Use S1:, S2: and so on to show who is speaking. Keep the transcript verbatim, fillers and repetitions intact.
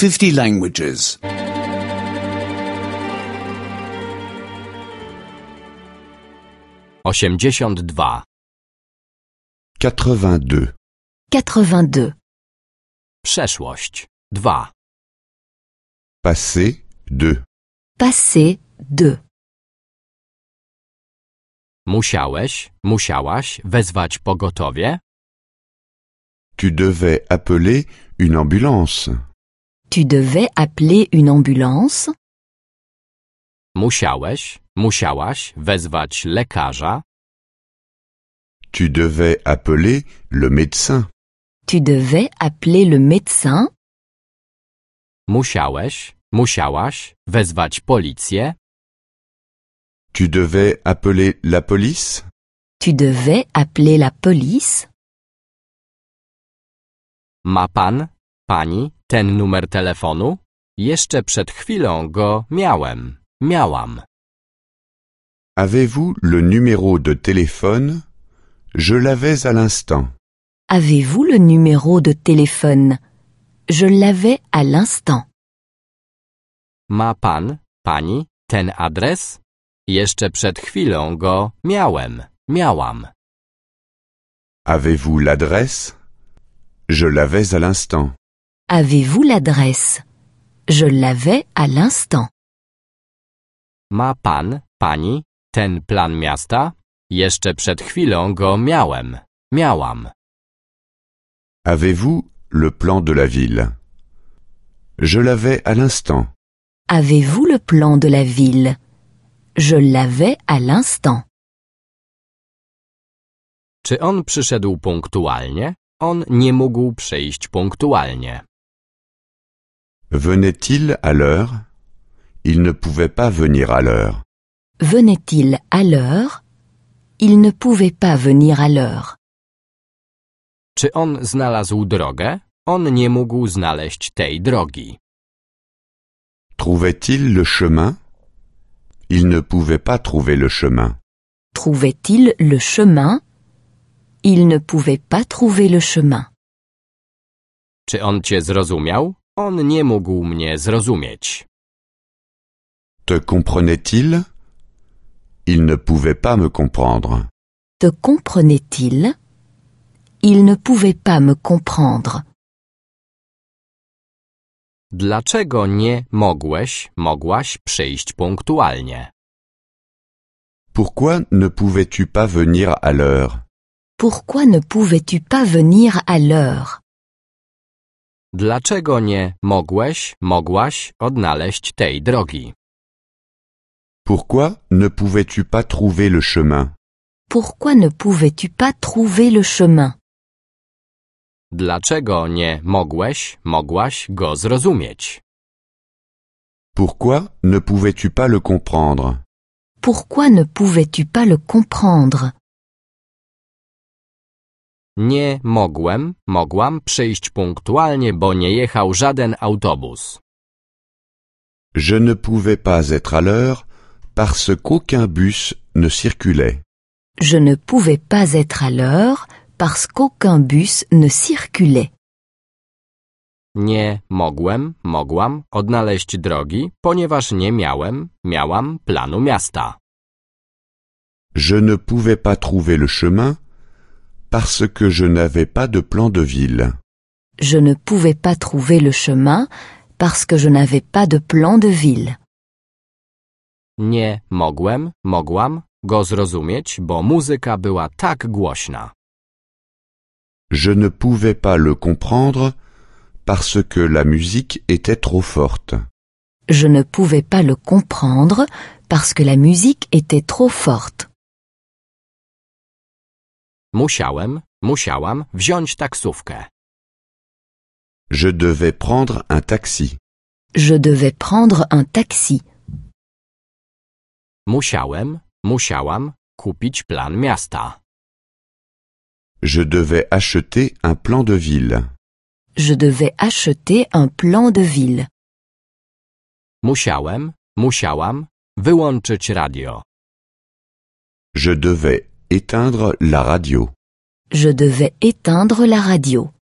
S1: fifty languages.
S2: osiemdziesiąt dwa.
S3: quatre-vingt-deux.
S4: quatre-vingt-deux.
S2: Przeszłość. dwa.
S3: Passé, deux.
S4: Passé, deux.
S2: Musiałeś, musiałaś wezwać pogotowie?
S3: Tu devais appeler une ambulance.
S4: Tu devais appeler une ambulance.
S2: Musiałeś, musiałaś wezwać lekarza?
S3: Tu devais appeler le médecin.
S4: Tu devais appeler le médecin.
S2: Musiałeś, musiałaś wezwać policję?
S3: Tu devais appeler la police.
S4: Tu devais appeler la police.
S2: Ma pan, pani ten numer telefonu? Jeszcze przed chwilą go miałem, miałam.
S3: Avez-vous le numéro de téléphone? Je l'avais à l'instant.
S4: Avez-vous le numéro de téléphone? Je l'avais à l'instant.
S2: Ma pan, pani ten adres? Jeszcze przed chwilą go miałem, miałam.
S3: Avez-vous l'adresse? Je l'avais à l'instant.
S4: Avez-vous l'adresse? Je l'avais à l'instant.
S2: Ma pan, pani ten plan miasta? Jeszcze przed chwilą go miałem, miałam.
S3: Avez-vous le plan de la ville? Je l'avais à l'instant.
S4: Avez-vous le plan de la ville? Je l'avais à l'instant.
S2: Czy on przyszedł punktualnie? On nie mógł przyjść punktualnie.
S3: Venait-il à l'heure? Il ne pouvait pas venir à l'heure.
S4: Venait-il à l'heure? Il ne pouvait pas venir à l'heure.
S2: Czy on znalazł drogę? On nie mógł znaleźć tej drogi.
S3: Trouvait-il le chemin? Il ne pouvait pas trouver le chemin.
S4: Trouvait-il le chemin? Il ne pouvait pas trouver le chemin.
S2: Czy on cię zrozumiał? On nie mógł mnie zrozumieć.
S3: Te comprenait-il? Il ne pouvait pas me comprendre.
S4: Te comprenait-il? Il ne pouvait pas me comprendre.
S2: Dlaczego nie mogłeś, mogłaś przyjść punktualnie?
S3: Pourquoi ne pouvais-tu pas venir à l'heure?
S4: Pourquoi ne pouvais-tu pas venir à l'heure?
S2: Dlaczego nie mogłeś, mogłaś odnaleźć tej drogi?
S3: Pourquoi ne pouvais-tu pas trouver le chemin?
S4: Pourquoi ne pouvais-tu pas trouver le chemin?
S2: Dlaczego nie mogłeś, mogłaś go zrozumieć?
S3: Pourquoi ne pouvais-tu pas le comprendre?
S4: Pourquoi ne pouvais-tu pas le comprendre?
S2: Nie mogłem, mogłam przyjść punktualnie, bo nie jechał żaden autobus.
S3: Je ne pouvais pas être à l'heure parce qu'aucun bus ne circulait.
S4: Je ne pouvais pas être à l'heure parce qu'aucun bus ne circulait.
S2: Nie mogłem, mogłam odnaleźć drogi, ponieważ nie miałem, miałam planu miasta.
S3: Je ne pouvais pas trouver le chemin parce que je n'avais pas de plan de ville.
S4: Je ne pouvais pas trouver le chemin parce que je n'avais pas de plan de ville.
S2: Nie mogłem, mogłam go zrozumieć, bo muzyka była tak głośna.
S3: Je ne pouvais pas le comprendre parce que la musique était trop forte.
S4: Je ne pouvais pas le comprendre parce que la musique était trop forte.
S2: Musiałem, musiałam wziąć taksówkę.
S3: Je devais prendre un taxi.
S4: Je devais prendre un taxi.
S2: Musiałem, musiałam kupić plan miasta.
S3: Je devais acheter un plan de ville.
S4: Je devais acheter un plan de ville.
S2: Musiałem, musiałam wyłączyć radio.
S3: Je devais éteindre la radio.
S4: Je devais éteindre la radio.